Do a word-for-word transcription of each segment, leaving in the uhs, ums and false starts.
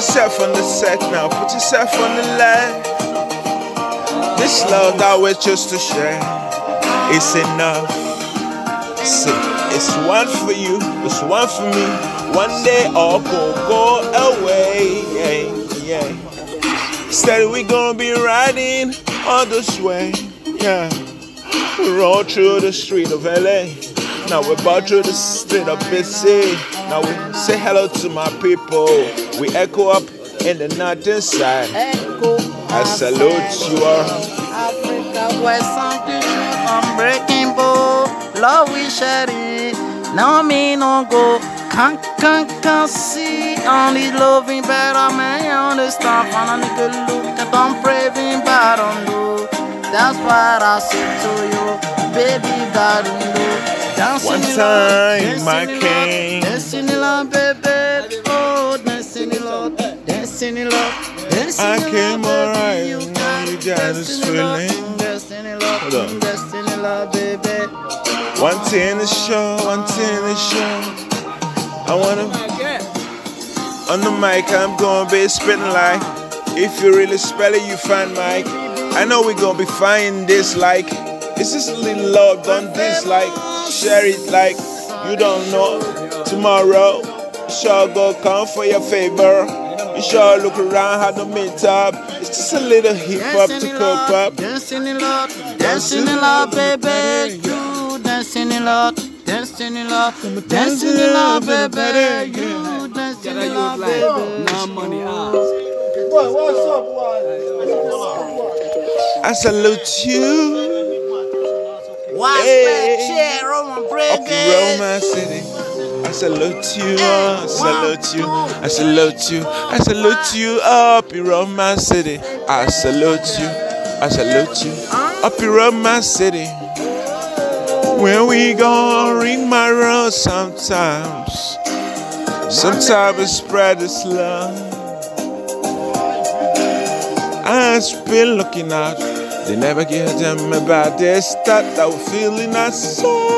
yourself on the set now, put yourself on the left. This love that we choose to share is enough. See, it's one for you, it's one for me. One day all go go away. Yeah, yeah. Steady we gonna be riding on this way. Yeah. We roll through the street of L A. Now we bow through the street of B C. Now we say hello to my people. We echo up in the northern side. Echo, I salute you all. Africa, where something unbreaking bow. Love we share it. No me no go. Can't, can't, can't see. Only loving better man. Understand? Find a nigga look at them braving, but I don't know. That's what I say to you, baby. That don't know. One time, my king. Dancing in love, baby. Oh, dancing in love, dancing in love, dancing in love. I came alright, you got this feeling. Dancing in love, Hold on. dancing in love, baby. One thing is sure, one thing is sure. I wanna on the mic, I'm gonna be spitting like. If you really spell it, you find Mike. I know we gonna be finding this like. It's just a little love, don't dislike. Share it like you don't know. Tomorrow, sure go come for your favor. You sure look around, how to meet up. It's just a little hip hop to cope up. Dancing in love, dancing in love, baby. You dancing in love, dancing in love, dancing in love, baby. You dancing in love, baby. Now money out. I salute you. What's Hey. that? Roman Up Brigade. Roma City. I salute you, uh, I salute you, I salute you, I salute you up in Roma City. I salute you, I salute you up in Roma City. When we gon' ring my road sometimes, sometimes we spread this love. I've been looking out, they never give them about this stuff that we're feeling outside.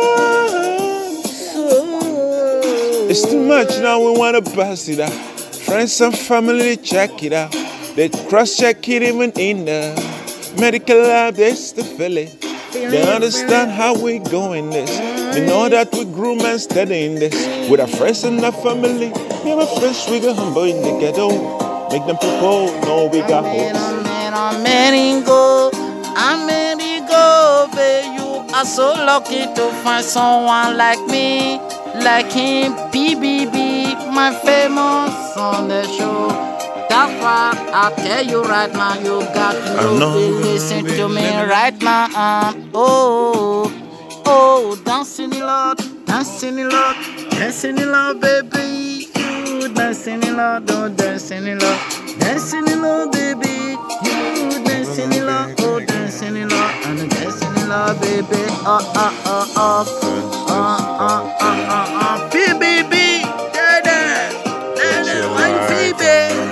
It's too much now, we wanna bust it out. Friends and family, check it out. They cross-check it even in the medical lab, they still feel it. They understand how we going this. They know that we groom and steady in this. With our friends and our family, me and my friends, we go humble in the ghetto. Make them people know we got hope. I'm ready to go, I'm ready to go, babe. You are so lucky to find someone like me, like him, B B B, my famous on the show. That's why I tell you right now, you got to know, listen to me baby. right now. Um, oh, oh, dancing in love, dancing in love, dancing in love, baby. You dancing in love, don't dancing in love, dancing in love, baby. You dancing in love, oh, dancing in love, and dancing in love, baby. Uh, uh, uh, uh, uh, uh, uh, uh, uh, B B B, da da, da da, one B B,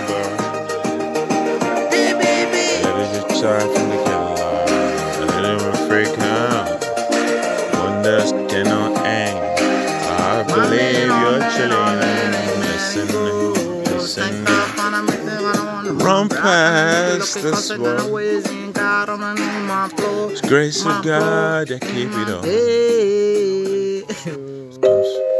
B B B. That is a child from the catalog. I didn't freak out. One that's cannot aim. I believe you're chilling and listening, listening. Run past this one. It's grace of God that keep it on.